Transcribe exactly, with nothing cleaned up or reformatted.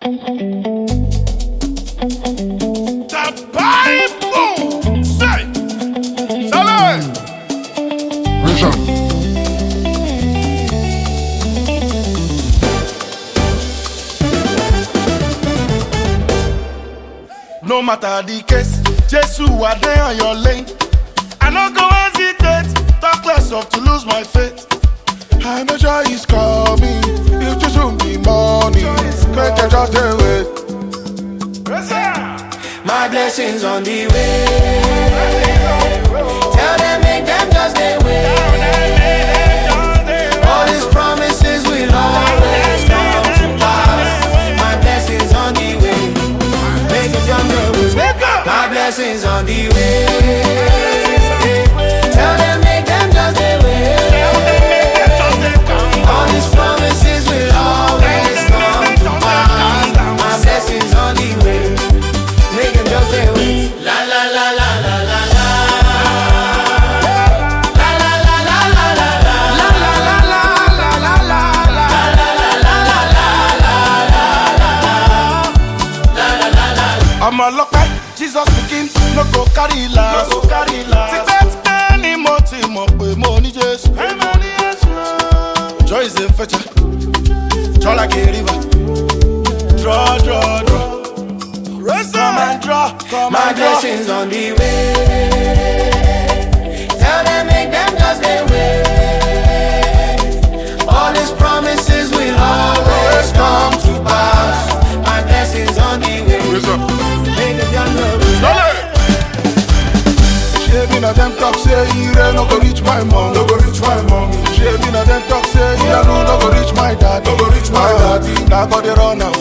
The Bible say, Saleh. Vision. No matter the case, Jesus are there on your lane. I no go hesitate, talk less of to lose my faith. I know joy is coming, it just won't be money. Make it just a wait. My blessings on the way. Tell them, make them just they wait. All these promises will always come to pass. My blessings on the way. Make them just they wait. My blessings on the way. Tell them, make them just they wait. All these promises will always come to pass. My blessings on the way. Make them just they wait. La la la la la la la. La la la la la la la. La la la la la la la. La la la la la la la. La la la la. I'm a locker, Jesus begin, no go carry last. No go carry last. Tipet any more team up with money Jesus. Joy is a fetcher, draw like a river. Draw, draw, draw. Come and draw, come My and draw. blessings on the way. Tell them, make them just they wait. All these promises will always come to pass. My blessings on the way. Vision. Make them just know. She na them talk say Ire no go reach my mom, no go reach my mommy. She na them talk say Ire no go reach my dad, no go reach my daddy. Now go the run am,